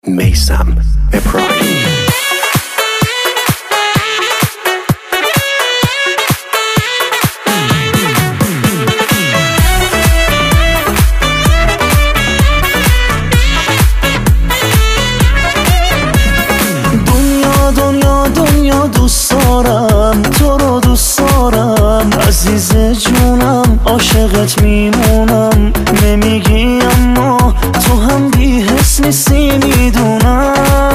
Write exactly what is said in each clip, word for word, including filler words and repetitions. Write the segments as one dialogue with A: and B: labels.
A: میثم ابراهیمی.
B: دنیا دنیا دنیا دوست دارم، تو رو دوست دارم عزیز جونم، عاشقت میمونم. نمیگی اما تو هم بی حس نیستی میدونم.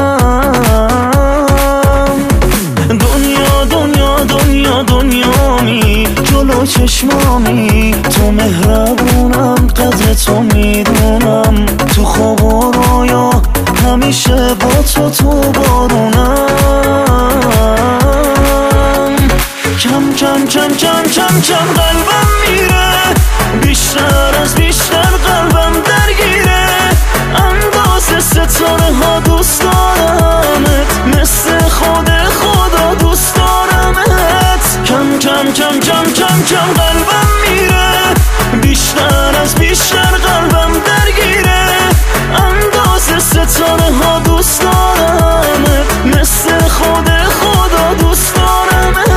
B: دنیا دنیا دنیا دنیامی، جلو چشمامی، تو مهربونم، قدر تو میدونم. تو خواب و رویا همیشه با تو تو بارونم. کم کم کم کم کم کم قلبم میره، بیشتر از بیشتر قلبم درگیره. اندازه ستاره ها دوست دارمت، مثل خود خدا دوست دارمت. کم کم کم کم کم کم قلبم میره، بیشتر از بیشتر قلبم درگیره. اندازه ستاره ها دوست دارمت، مثل خود خدا دوست دارمت.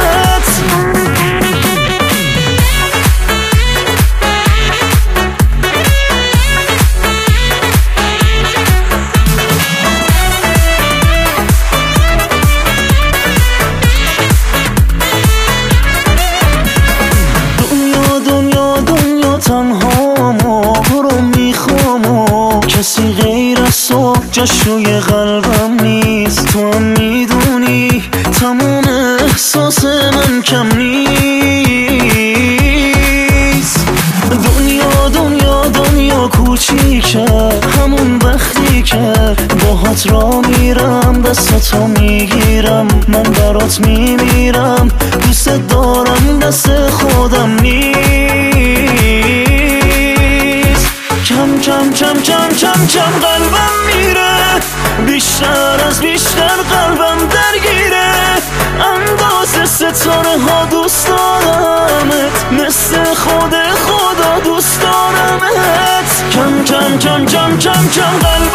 B: تنهامو تو رو میخوام و کسی غیر از تو جشوی قلبم نیست. تو هم میدونی تمام احساس من کم نیست. دنیا دنیا دنیا کوچیکه، همون وقتی که باهات را میرم، دستاتو میگیرم، من برات میمیرم. دوست دارم دست خودم نیست. کم کم کم کم کم کم قلبم میره، بیشتر از بیشتر قلبم درگیره. اندازه ستاره ها دوست دارمت، مثل خود خدا دوست دارمت. کم کم کم کم کم کم قلبم